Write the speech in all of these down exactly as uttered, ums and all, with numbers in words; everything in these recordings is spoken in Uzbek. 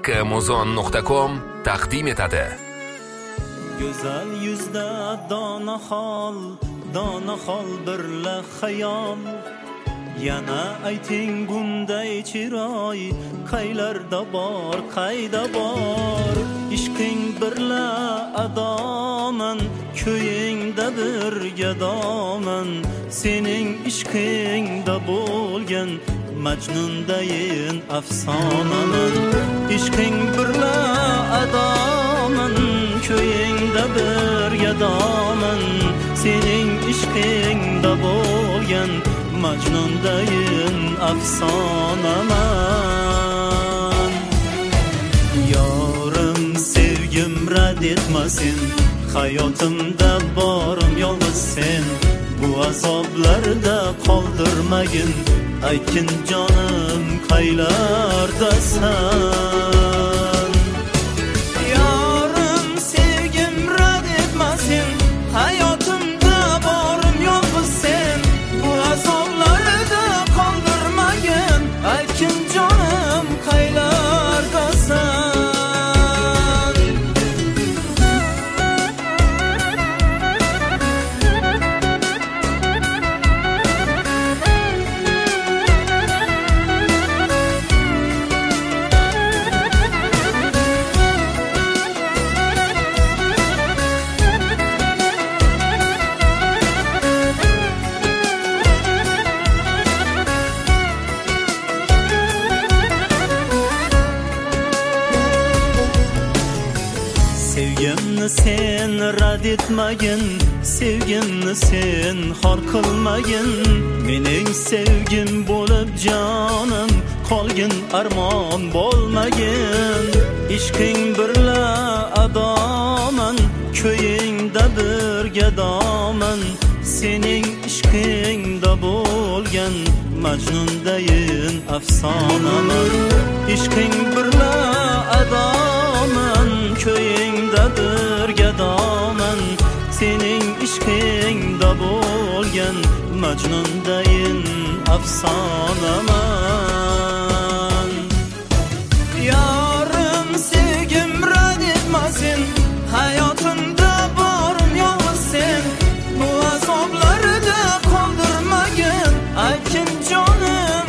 kmuzon nuqta com taqdim etadi. Go'zal yuzda dona xol, dona xol birla xayol. Yana ayting bunday chiroy, qaylarda bor, qayda bor. Ishqing birla adoman, ko'yingda bir gadoman. Sening ishqingda bo'lgan Majnundayin afsonaman. Ishqing birla adoman, ko'yingda bir gadoman. Sening ishqingda bo'lgan Majnundayin afsonaman. Yorim sevgim rad etmasin, hayotimda borim yolg'iz sen. Bu azoblarda qoldirmagin, aytgin jonim qaylardasan. Yorim sevgim rad etmasin, hayotimda borim yolg'iz sen. Bu azoblarda qoldirmagin, aytgin jonim qaylardasan. Sevgimni sen rad etmagin, sevgimni sen xor qilmagin. Mening sevgim bo'lib jonim, qolgin armon bo'lmagin. Ishqing birla adoman, ko'yingda bir gadoman. Sening ishqingda bo'lgan Majnundayin afsonaman. Ishqing birla adoman, ko'yingda bir gadoman. Sening ishqingda bo'lgan Majnundayin afsonaman. Yorim sevgim rad etmasin, hayotimda borim yolg'iz sen. Bu azoblarda qoldirmagin, aytgin jonim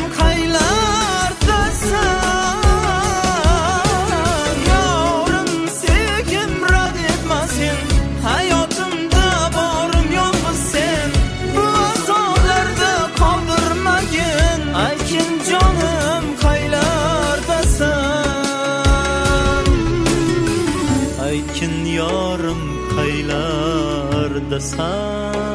qaylardasan. Yorim sevgim rad etmasin, hayotimda borim yolg'iz sen. Bu azoblarda qoldirmagin, aytgin jonim qaylardasan. Aytgin yorim qaylardasan.